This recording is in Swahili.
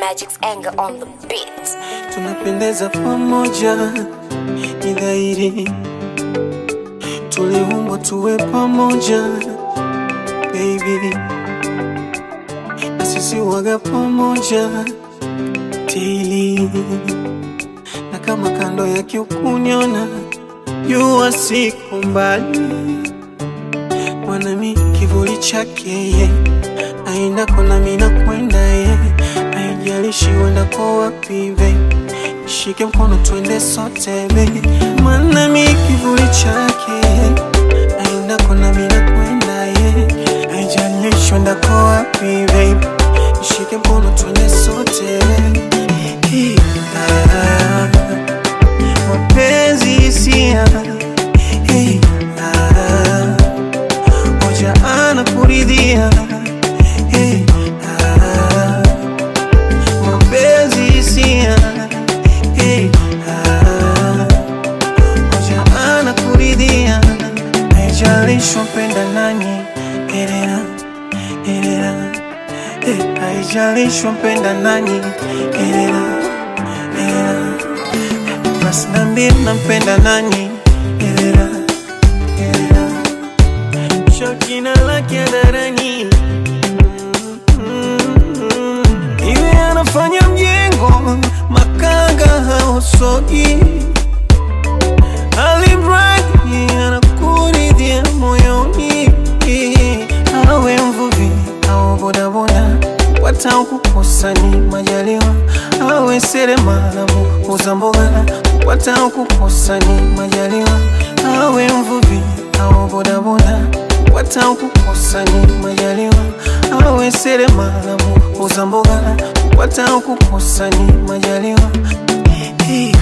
Magic's anger on the beat. Tunapendeza pamoja, ni dhahiri tuliumbwa tuwe pamoja, baby. Na sisi waga pamoja daily. Na kama kando yake ukuniona, jua siko mbali. Mwanami kivuli chake, aenda kona mina kwenda, haijalishi wenda kwa wapi, baby. Shike mkono twende sote, baby. Mwanami kivuli chake, aenda kona mina kwenda, haijalishi wenda kwa wapi, baby. Shike mkono twende sote. Mapenzi hisia, moja anakuridhia. Mapenzi hisia, moja anakuridhia. Haijalishi mpenda nani, haijalishi mpenda nani, basi niambie nampenda nani, shakina lake hadharani. Iwe anafanya mjengo, makanga hausogi, alimradi anakuridhia moyoni. Awe mvuvi au bodaboda, kupata kukosa ni majaliwa. Awe seremala muuza mboga, kupata kukosa ni majaliwa. Awe mvuvi au bodaboda, kupata kukosa ni majaliwa. Awe seremala muuza mboga, kupata kukosa ni majaliwa.